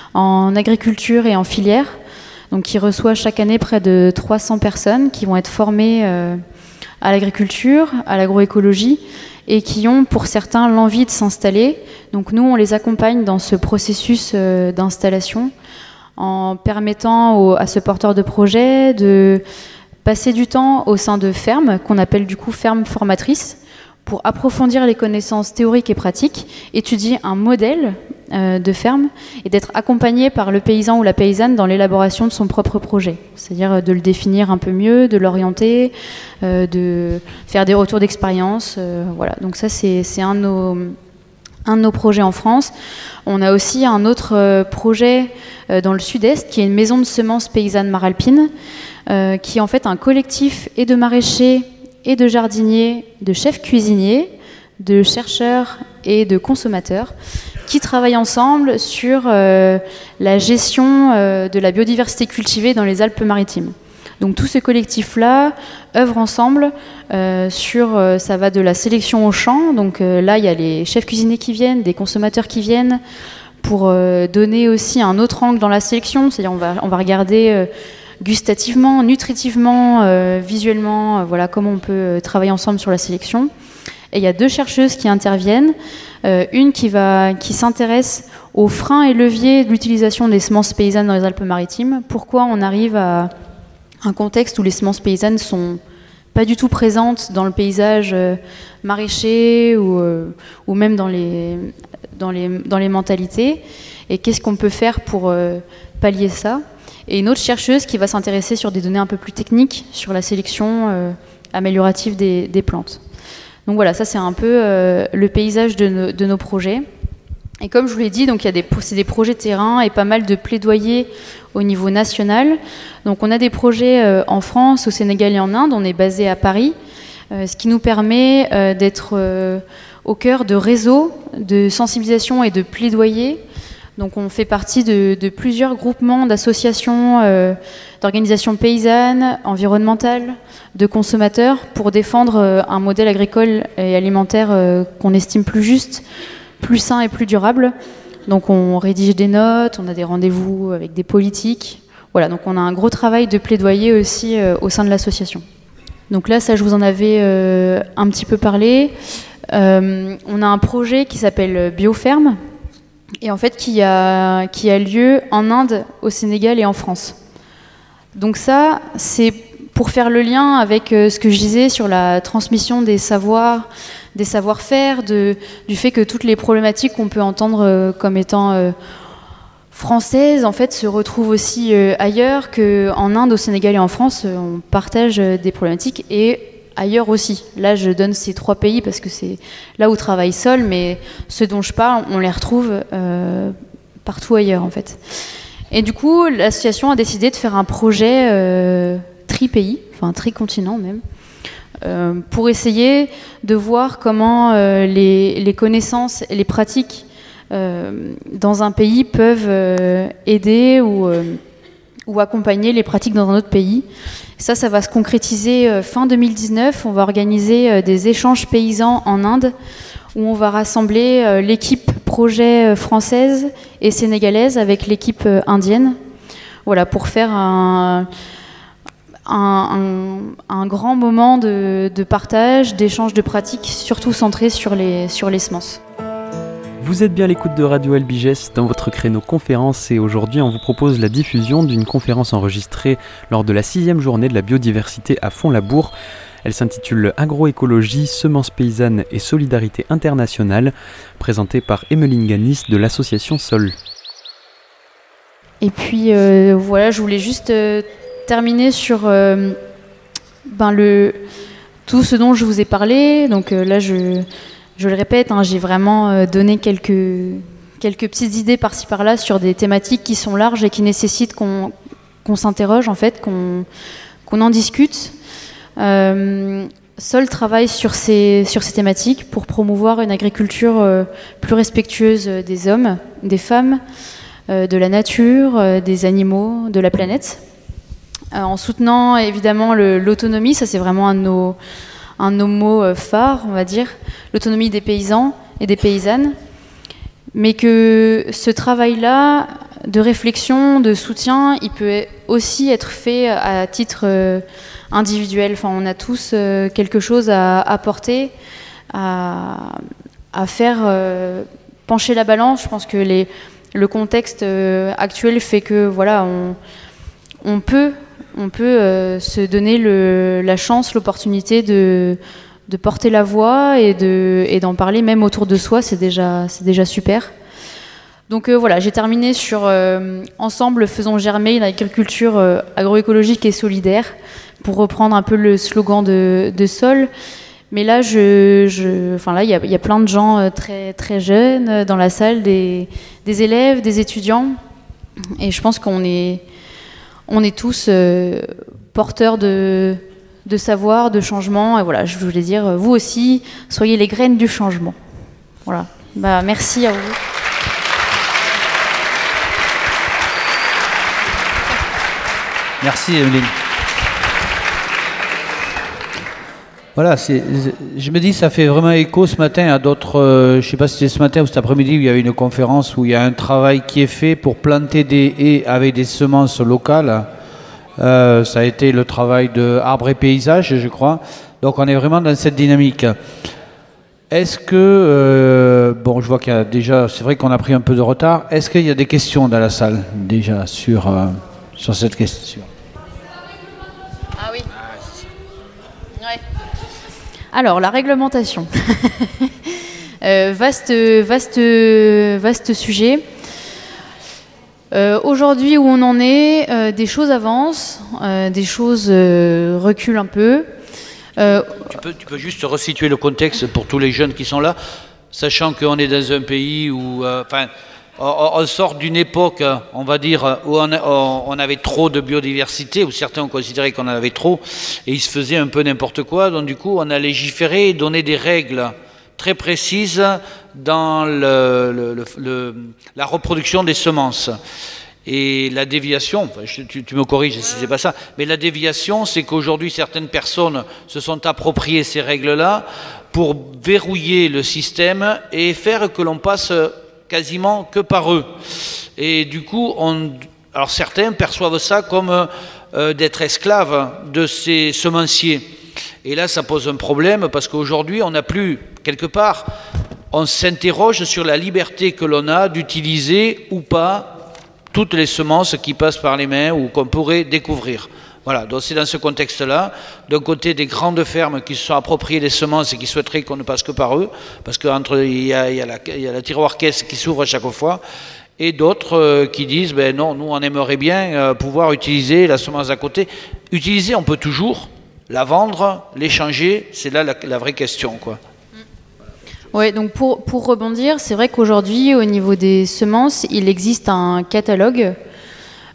en agriculture et en filière, donc qui reçoit chaque année près de trois cents personnes qui vont être formées euh, à l'agriculture, à l'agroécologie, et qui ont pour certains l'envie de s'installer. Donc nous, on les accompagne dans ce processus euh, d'installation en permettant au, à ce porteur de projet de passer du temps au sein de fermes, qu'on appelle du coup fermes formatrices, pour approfondir les connaissances théoriques et pratiques, étudier un modèle euh, de ferme et d'être accompagné par le paysan ou la paysanne dans l'élaboration de son propre projet. C'est-à-dire de le définir un peu mieux, de l'orienter, euh, de faire des retours d'expérience. Euh, voilà. Donc ça, c'est, c'est un de nos, un de nos projets en France. On a aussi un autre euh, projet euh, dans le sud-est, qui est une maison de semences paysannes maralpines, euh, qui est en fait un collectif et de maraîchers et de jardiniers, de chefs cuisiniers, de chercheurs et de consommateurs qui travaillent ensemble sur euh, la gestion euh, de la biodiversité cultivée dans les Alpes-Maritimes. Donc tous ces collectifs-là œuvrent ensemble euh, sur, euh, ça va de la sélection au champ, donc euh, là il y a les chefs cuisiniers qui viennent, des consommateurs qui viennent pour euh, donner aussi un autre angle dans la sélection, c'est-à-dire on va, on va regarder euh, gustativement, nutritivement, euh, visuellement, euh, voilà comment on peut euh, travailler ensemble sur la sélection. Et il y a deux chercheuses qui interviennent, euh, une qui, va, qui s'intéresse aux freins et leviers de l'utilisation des semences paysannes dans les Alpes-Maritimes. Pourquoi on arrive à un contexte où les semences paysannes sont pas du tout présentes dans le paysage euh, maraîcher ou, euh, ou même dans les, dans, les, dans les mentalités, et qu'est-ce qu'on peut faire pour euh, pallier ça. Et une autre chercheuse qui va s'intéresser sur des données un peu plus techniques, sur la sélection euh, améliorative des, des plantes. Donc voilà, ça c'est un peu euh, le paysage de, no, de nos projets. Et comme je vous l'ai dit, donc il y a des, c'est des projets terrain et pas mal de plaidoyers au niveau national. Donc on a des projets euh, en France, au Sénégal et en Inde. On est basé à Paris, euh, ce qui nous permet euh, d'être euh, au cœur de réseaux de sensibilisation et de plaidoyer. Donc on fait partie de, de plusieurs groupements d'associations, euh, d'organisations paysannes, environnementales, de consommateurs pour défendre euh, un modèle agricole et alimentaire euh, qu'on estime plus juste, plus sain et plus durable. Donc on rédige des notes, on a des rendez-vous avec des politiques. Voilà, donc on a un gros travail de plaidoyer aussi euh, au sein de l'association. Donc là, ça je vous en avais euh, un petit peu parlé. Euh, on a un projet qui s'appelle Bioferme, et en fait qui a, qui a lieu en Inde, au Sénégal et en France. Donc ça, c'est pour faire le lien avec euh, ce que je disais sur la transmission des savoirs, des savoir-faire, de, du fait que toutes les problématiques qu'on peut entendre euh, comme étant euh, françaises, en fait, se retrouvent aussi euh, ailleurs, qu'en Inde, au Sénégal et en France, euh, on partage euh, des problématiques, et ailleurs aussi. Là, je donne ces trois pays parce que c'est là où travaille Sol, mais ceux dont je parle, on les retrouve euh, partout ailleurs, en fait. Et du coup, l'association a décidé de faire un projet euh, tri-pays, enfin tri-continent même, euh, pour essayer de voir comment euh, les, les connaissances et les pratiques euh, dans un pays peuvent euh, aider ou, euh, ou accompagner les pratiques dans un autre pays. Ça, ça va se concrétiser euh, fin deux mille dix-neuf. On va organiser euh, des échanges paysans en Inde, où on va rassembler euh, l'équipe projet française et sénégalaise avec l'équipe euh, indienne, voilà, pour faire un, un, un, un grand moment de, de partage, d'échange de pratiques, surtout centré sur les, sur les semences. Vous êtes bien à l'écoute de Radio Albiges dans votre créneau conférence, et aujourd'hui on vous propose la diffusion d'une conférence enregistrée lors de la sixième journée de la biodiversité à Font-Labour. Elle s'intitule Agroécologie, semences paysannes et solidarité internationale, présentée par Emmeline Ganis de l'association Sol. Et puis euh, voilà, je voulais juste euh, terminer sur euh, ben le, tout ce dont je vous ai parlé. Donc euh, là, je, je le répète, hein, j'ai vraiment euh, donné quelques, quelques petites idées par-ci par-là sur des thématiques qui sont larges et qui nécessitent qu'on, qu'on s'interroge, en fait, qu'on, qu'on en discute. Euh, Sol travaille sur ces, sur ces thématiques pour promouvoir une agriculture euh, plus respectueuse des hommes, des femmes, euh, de la nature, euh, des animaux, de la planète, euh, en soutenant évidemment le, l'autonomie. Ça, c'est vraiment un de nos, un de nos mots euh, phares, on va dire, l'autonomie des paysans et des paysannes, mais que ce travail-là de réflexion, de soutien, il peut aussi être fait à titre euh, individuel. Enfin, on a tous euh, quelque chose à apporter, à, à faire euh, pencher la balance. Je pense que les, le contexte euh, actuel fait que voilà, on, on peut, on peut euh, se donner le, la chance, l'opportunité de, de porter la voix et, de, et d'en parler même autour de soi. C'est déjà, c'est déjà super. Donc euh, voilà, j'ai terminé sur euh, Ensemble, faisons germer une agriculture euh, agroécologique et solidaire, pour reprendre un peu le slogan de, de Sol. Mais là, je, je, enfin là, il y a, y a plein de gens euh, très, très jeunes euh, dans la salle, des, des élèves, des étudiants. Et je pense qu'on est, on est tous euh, porteurs de, de savoir, de changement. Et voilà, je voulais dire, vous aussi, soyez les graines du changement. Voilà. Bah, merci à vous. Merci, Emmeline. Voilà, c'est, je me dis, ça fait vraiment écho ce matin à d'autres, euh, je ne sais pas si c'était ce matin ou cet après-midi, où il y a eu une conférence où il y a un travail qui est fait pour planter des haies avec des semences locales. Euh, ça a été le travail de Arbres et Paysages, je crois. Donc on est vraiment dans cette dynamique. Est-ce que, euh, bon, je vois qu'il y a déjà, c'est vrai qu'on a pris un peu de retard. Est-ce qu'il y a des questions dans la salle déjà sur, euh, sur cette question? Ah oui. Ouais. Alors, la réglementation. euh, vaste, vaste, vaste sujet. Euh, aujourd'hui, où on en est, euh, des choses avancent, euh, des choses euh, reculent un peu. Euh, tu, peux, tu peux juste resituer le contexte pour tous les jeunes qui sont là, sachant qu'on est dans un pays où... Enfin, euh, on, on sort d'une époque, on va dire, où on, on, on avait trop de biodiversité, où certains ont considéré qu'on en avait trop, et ils se faisaient un peu n'importe quoi. Donc du coup, on a légiféré et donné des règles très précises dans le, le, le, le, la reproduction des semences. Et la déviation, tu, tu me corriges si c'est pas ça, mais la déviation, c'est qu'aujourd'hui certaines personnes se sont appropriées ces règles-là pour verrouiller le système et faire que l'on passe quasiment que par eux. Et du coup, on, alors certains perçoivent ça comme euh, d'être esclaves de ces semenciers. Et là, ça pose un problème parce qu'aujourd'hui, on n'a plus, quelque part, on s'interroge sur la liberté que l'on a d'utiliser ou pas toutes les semences qui passent par les mains ou qu'on pourrait découvrir. Voilà, donc c'est dans ce contexte-là, d'un côté des grandes fermes qui se sont appropriées des semences et qui souhaiteraient qu'on ne passe que par eux, parce qu'entre il y a, il y a la, il y a la tiroir-caisse qui s'ouvre à chaque fois, et d'autres euh, qui disent, ben non, nous on aimerait bien euh, pouvoir utiliser la semence à côté. Utiliser, on peut toujours, la vendre, l'échanger, c'est là la, la vraie question, quoi. Oui, donc pour, pour rebondir, c'est vrai qu'aujourd'hui, au niveau des semences, il existe un catalogue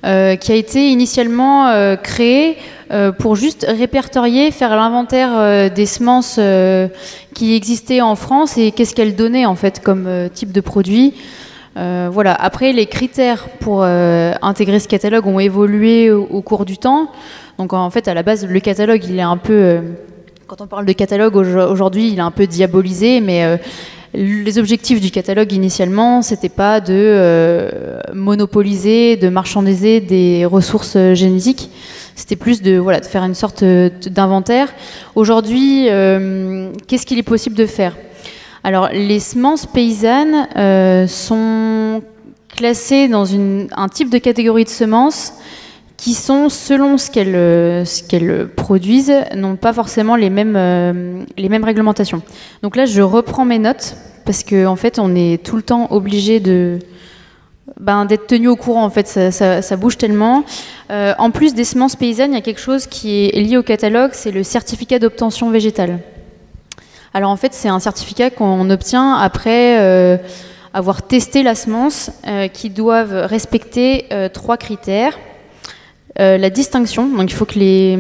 euh, qui a été initialement euh, créé euh, pour juste répertorier, faire l'inventaire euh, des semences euh, qui existaient en France et qu'est-ce qu'elles donnaient en fait comme euh, type de produit. Euh, voilà. Après, les critères pour euh, intégrer ce catalogue ont évolué au, au cours du temps. Donc en fait, à la base, le catalogue, il est un peu... Euh, quand on parle de catalogue aujourd'hui, il est un peu diabolisé, mais euh, les objectifs du catalogue initialement, c'était pas de euh, monopoliser, de marchandiser des ressources génétiques. C'était plus de, voilà, de faire une sorte d'inventaire. Aujourd'hui, euh, qu'est-ce qu'il est possible de faire ? Alors, les semences paysannes euh, sont classées dans une, un type de catégorie de semences qui sont, selon ce qu'elles, ce qu'elles produisent, n'ont pas forcément les mêmes, euh, les mêmes réglementations. Donc là, je reprends mes notes, parce qu'en en fait, on est tout le temps obligé de, ben, d'être tenu au courant. En fait, ça, ça, ça bouge tellement. Euh, en plus des semences paysannes, il y a quelque chose qui est lié au catalogue, c'est le certificat d'obtention végétale. Alors en fait, c'est un certificat qu'on obtient après euh, avoir testé la semence, euh, qui doivent respecter euh, trois critères. Euh, la distinction, donc il faut que les,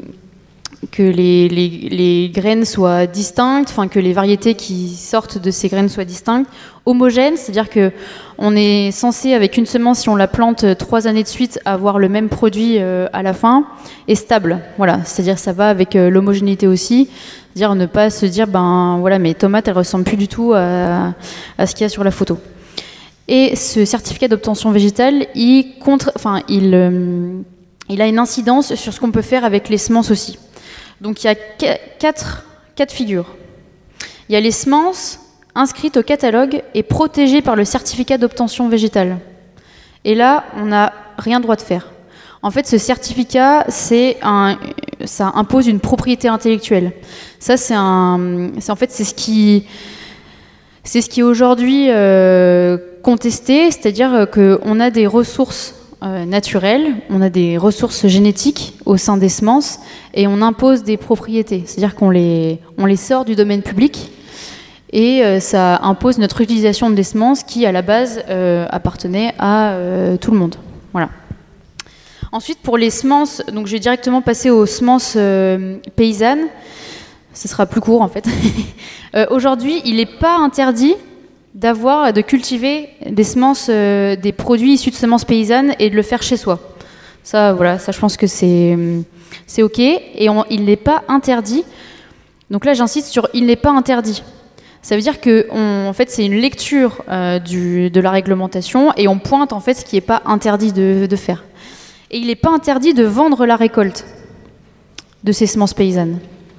que les, les, les graines soient distinctes, enfin que les variétés qui sortent de ces graines soient distinctes. Homogène, c'est-à-dire qu'on est censé, avec une semence, si on la plante trois années de suite, avoir le même produit euh, à la fin. Et stable, voilà, c'est-à-dire ça va avec euh, l'homogénéité aussi. C'est-à-dire ne pas se dire, ben voilà, mes tomates, elles ressemblent plus du tout à, à ce qu'il y a sur la photo. Et ce certificat d'obtention végétale, il, contre, enfin, il, euh, il a une incidence sur ce qu'on peut faire avec les semences aussi. Donc il y a quatre, quatre figures. Il y a les semences inscrites au catalogue et protégées par le certificat d'obtention végétale. Et là, on n'a rien droit de faire. En fait, ce certificat, c'est un, ça impose une propriété intellectuelle. Ça, c'est un, c'est en fait, c'est ce qui, c'est ce qui est aujourd'hui euh, contesté, c'est-à-dire qu'on a des ressources euh, naturelles, on a des ressources génétiques au sein des semences, et on impose des propriétés, c'est-à-dire qu'on les, on les sort du domaine public, et euh, ça impose notre utilisation des semences qui, à la base, euh, appartenaient à euh, tout le monde. Voilà. Ensuite, pour les semences, donc je vais directement passer aux semences euh, paysannes. Ce sera plus court en fait. euh, aujourd'hui, il n'est pas interdit d'avoir, de cultiver des semences, euh, des produits issus de semences paysannes et de le faire chez soi. Ça, voilà, ça je pense que c'est, c'est ok. Et on, il n'est pas interdit. Donc là, j'insiste sur il n'est pas interdit. Ça veut dire que, on, en fait, c'est une lecture euh, du, de la réglementation et on pointe en fait ce qui n'est pas interdit de, de faire. Et il n'est pas interdit de vendre la récolte de ces semences paysannes.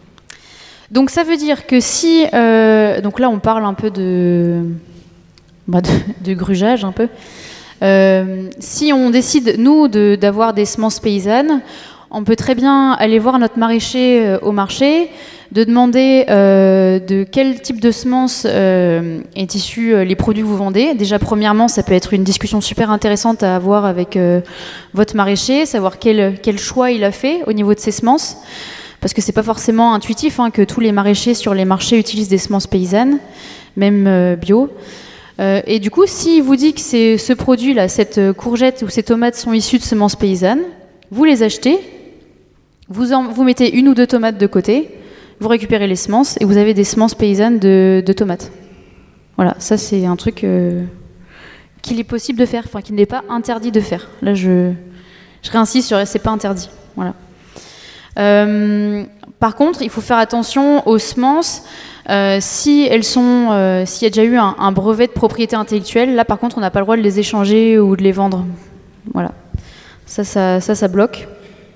Donc ça veut dire que si... Euh, donc là, on parle un peu de, bah de, de grugeage, un peu. Euh, si on décide, nous, de, d'avoir des semences paysannes, on peut très bien aller voir notre maraîcher euh, au marché, de demander euh, de quel type de semences euh, est issu euh, les produits que vous vendez. Déjà, premièrement, ça peut être une discussion super intéressante à avoir avec euh, votre maraîcher, savoir quel, quel choix il a fait au niveau de ses semences. Parce que c'est pas forcément intuitif hein, que tous les maraîchers sur les marchés utilisent des semences paysannes, même euh, bio. Euh, et du coup, s'il vous dit que c'est ce produit-là, cette courgette ou ces tomates sont issues de semences paysannes, vous les achetez, vous, en, vous mettez une ou deux tomates de côté, vous récupérez les semences et vous avez des semences paysannes de, de tomates. Voilà, ça c'est un truc euh, qu'il est possible de faire, enfin qu'il n'est pas interdit de faire. Là, je, je réinsiste sur c'est pas interdit. Voilà. Euh, par contre, il faut faire attention aux semences. Euh, si elles sont, euh, s'il y a déjà eu un, un brevet de propriété intellectuelle, là par contre, on n'a pas le droit de les échanger ou de les vendre. Voilà, ça, ça, ça, ça bloque.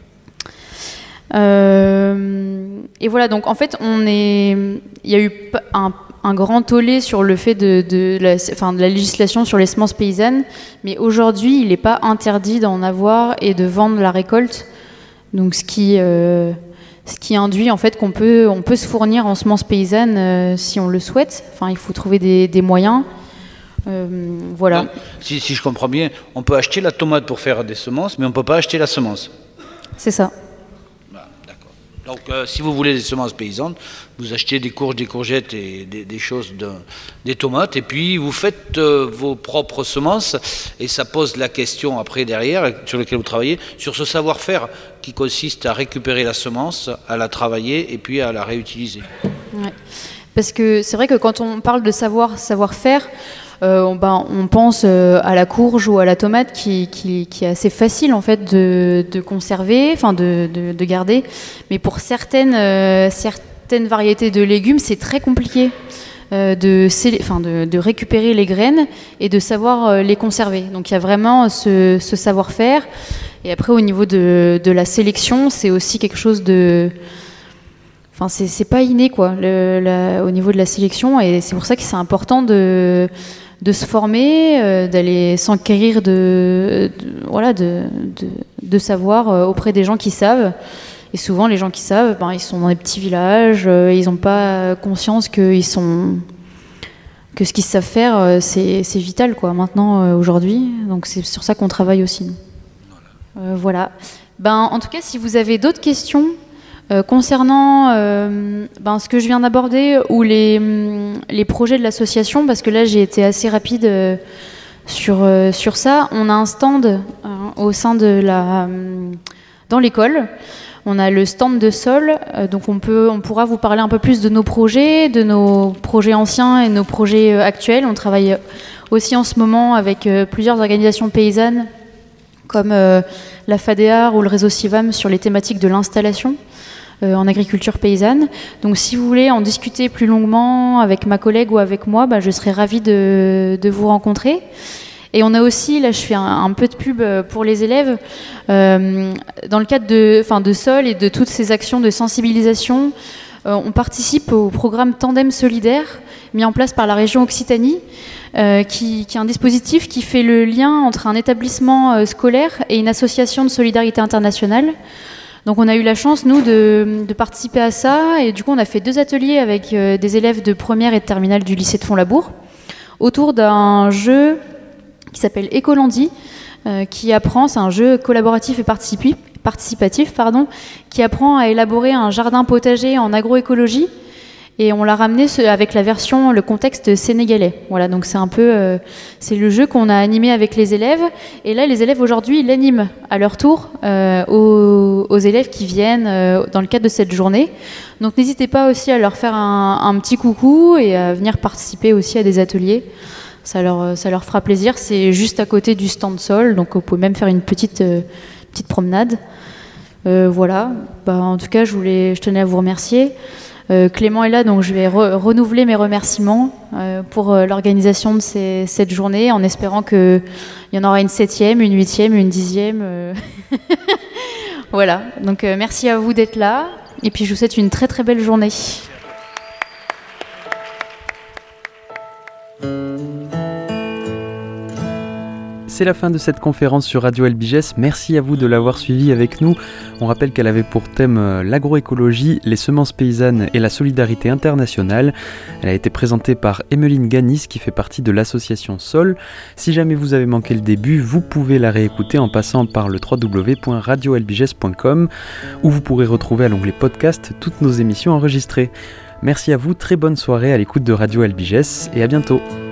Euh, et voilà, donc en fait, on est, il y a eu un, un grand tollé sur le fait de, de, la, enfin, de la législation sur les semences paysannes, mais aujourd'hui, il n'est pas interdit d'en avoir et de vendre la récolte. Donc, ce qui, euh, ce qui induit en fait qu'on peut, on peut se fournir en semences paysannes euh, si on le souhaite. Enfin, il faut trouver des, des moyens. Euh, voilà. Donc, si, si je comprends bien, on peut acheter la tomate pour faire des semences, mais on ne peut pas acheter la semence. C'est ça. Donc euh, si vous voulez des semences paysannes, vous achetez des courges, des courgettes et des, des choses, de, des tomates, et puis vous faites euh, vos propres semences, et ça pose la question après derrière, sur laquelle vous travaillez, sur ce savoir-faire qui consiste à récupérer la semence, à la travailler et puis à la réutiliser. Ouais. Parce que c'est vrai que quand on parle de savoir, savoir-faire, Euh, on, ben, on pense euh, à la courge ou à la tomate qui, qui, qui est assez facile en fait de, de conserver, enfin de, de, de garder. Mais pour certaines, euh, certaines variétés de légumes, c'est très compliqué euh, de, enfin, de, de récupérer les graines et de savoir euh, les conserver. Donc il y a vraiment ce, ce savoir-faire. Et après au niveau de, de la sélection, c'est aussi quelque chose de... Enfin, c'est, c'est pas inné quoi, le, la, au niveau de la sélection. Et c'est pour ça que c'est important de... de se former, euh, d'aller s'enquérir de, de, voilà, de, de, de savoir euh, auprès des gens qui savent. Et souvent, les gens qui savent, ben, ils sont dans des petits villages, euh, ils n'ont pas conscience qu'ils sont, que ce qu'ils savent faire, euh, c'est, c'est vital quoi, maintenant, euh, aujourd'hui. Donc c'est sur ça qu'on travaille aussi. Euh, voilà. Ben, en tout cas, si vous avez d'autres questions, Euh, concernant euh, ben, ce que je viens d'aborder ou les, les projets de l'association, parce que là j'ai été assez rapide euh, sur, euh, sur ça, on a un stand euh, au sein de la, euh, dans l'école. On a le stand de Sol, euh, donc on, peut, on pourra vous parler un peu plus de nos projets, de nos projets anciens et nos projets euh, actuels. On travaille aussi en ce moment avec euh, plusieurs organisations paysannes comme euh, la FADEAR ou le réseau CIVAM sur les thématiques de l'installation en agriculture paysanne. Donc si vous voulez en discuter plus longuement avec ma collègue ou avec moi, bah, je serais ravie de, de vous rencontrer. Et on a aussi, là je fais un, un peu de pub pour les élèves, euh, dans le cadre de, enfin, de Sol et de toutes ces actions de sensibilisation, euh, on participe au programme Tandem Solidaire mis en place par la région Occitanie, euh, qui, qui est un dispositif qui fait le lien entre un établissement euh, scolaire et une association de solidarité internationale. Donc on a eu la chance, nous, de, de participer à ça, et du coup on a fait deux ateliers avec euh, des élèves de première et de terminale du lycée de Font-Labour, autour d'un jeu qui s'appelle Écolandi, euh, qui apprend, c'est un jeu collaboratif et participatif, participatif pardon, qui apprend à élaborer un jardin potager en agroécologie. Et on l'a ramené avec la version, le contexte sénégalais. Voilà, donc c'est un peu, euh, c'est le jeu qu'on a animé avec les élèves. Et là, les élèves aujourd'hui, ils l'animent à leur tour euh, aux, aux élèves qui viennent euh, dans le cadre de cette journée. Donc n'hésitez pas aussi à leur faire un, un petit coucou et à venir participer aussi à des ateliers. Ça leur, ça leur fera plaisir. C'est juste à côté du stand Sol, donc vous pouvez même faire une petite, euh, petite promenade. Euh, voilà. Bah, en tout cas, je voulais, je tenais à vous remercier. Euh, Clément est là, donc je vais re- renouveler mes remerciements euh, pour euh, l'organisation de ces, cette journée, en espérant qu'il y en aura une septième, une huitième, une dixième. Euh... voilà, donc euh, merci à vous d'être là, et puis je vous souhaite une très très belle journée. C'est la fin de cette conférence sur Radio Elbigès. Merci à vous de l'avoir suivi avec nous. On rappelle qu'elle avait pour thème l'agroécologie, les semences paysannes et la solidarité internationale. Elle a été présentée par Emmeline Ganis qui fait partie de l'association Sol. Si jamais vous avez manqué le début, vous pouvez la réécouter en passant par le w w w point radio elbigès point com où vous pourrez retrouver à l'onglet podcast toutes nos émissions enregistrées. Merci à vous, très bonne soirée à l'écoute de Radio Elbigès et à bientôt.